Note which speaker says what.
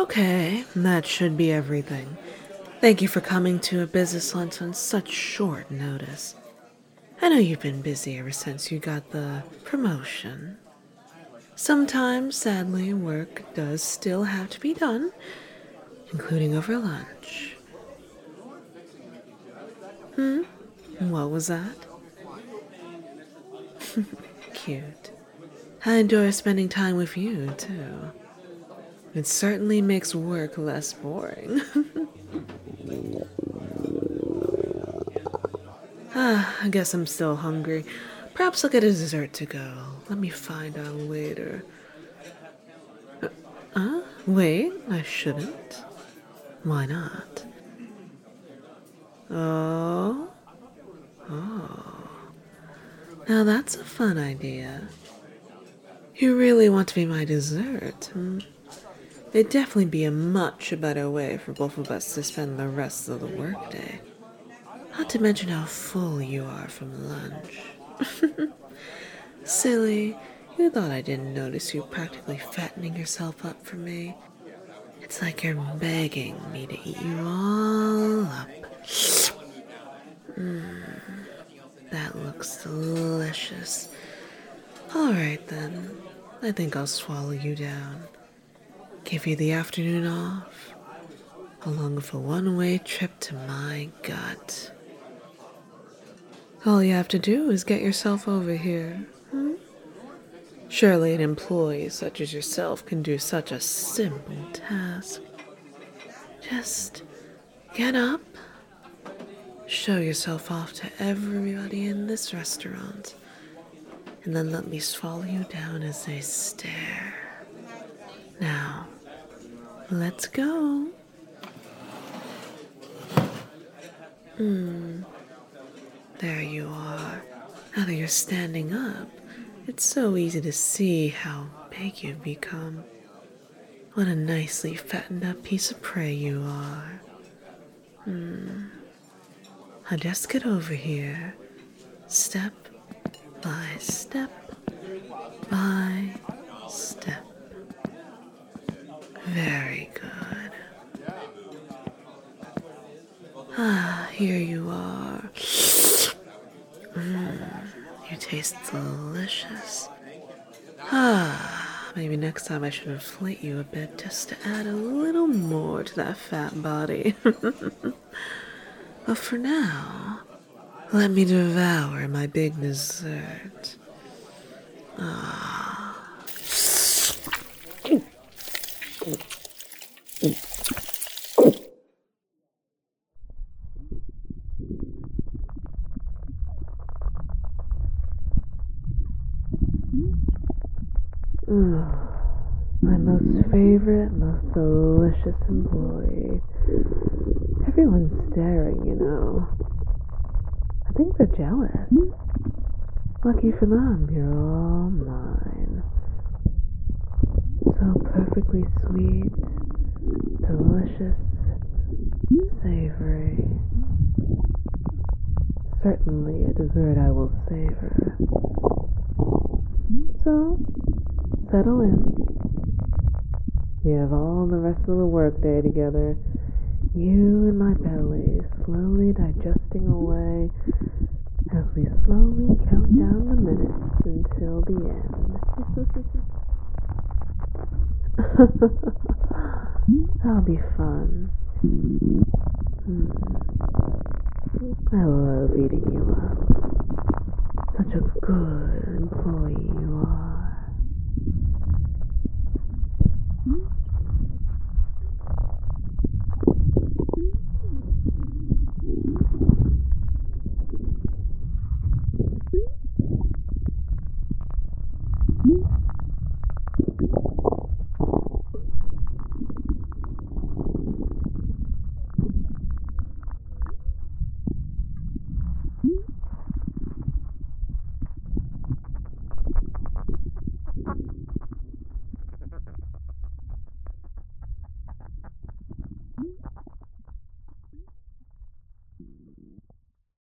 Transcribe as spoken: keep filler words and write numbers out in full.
Speaker 1: Okay, that should be everything. Thank you for coming to a business lunch on such short notice. I know you've been busy ever since you got the promotion. Sometimes, sadly, work does still have to be done, including over lunch. Hmm? What was that? Cute. I enjoy spending time with you, too. It certainly makes work less boring. Ah, I guess I'm still hungry. Perhaps I'll get a dessert to go. Let me find out later. Uh, huh? Wait, I shouldn't. Why not? Oh? Oh. Now that's a fun idea. You really want to be my dessert, hmm? It'd definitely be a much better way for both of us to spend the rest of the workday. Not to mention how full you are from lunch. Silly, you thought I didn't notice you practically fattening yourself up for me. It's like you're begging me to eat you all up. Mmm, that looks delicious. Alright then, I think I'll swallow you down. Give you the afternoon off, along with a one-way trip to my gut. All you have to do is get yourself over here. Hmm? Surely an employee such as yourself can do such a simple task. Just get up, show yourself off to everybody in this restaurant, and then let me swallow you down as they stare. Now, let's go. Hmm. There you are. Now that you're standing up, it's so easy to see how big you've become. What a nicely fattened up piece of prey you are. Hmm. Now just get over here, step by step by step. Very good. Ah, here you are. Mmm, you taste delicious. Ah, maybe next time I should inflate you a bit just to add a little more to that fat body. But for now, let me devour my big dessert. Ah. Mm. My most favorite, most delicious employee. Everyone's staring, you know. I think they're jealous. Lucky for them, you're all mine. So perfectly sweet, delicious, savory. Certainly a dessert I will savor. So, settle in. We have all the rest of the workday together. You and my belly slowly digesting away as we slowly count down the minutes until the end. That'll be fun. Hmm. I love eating you up. Such a good employee you are.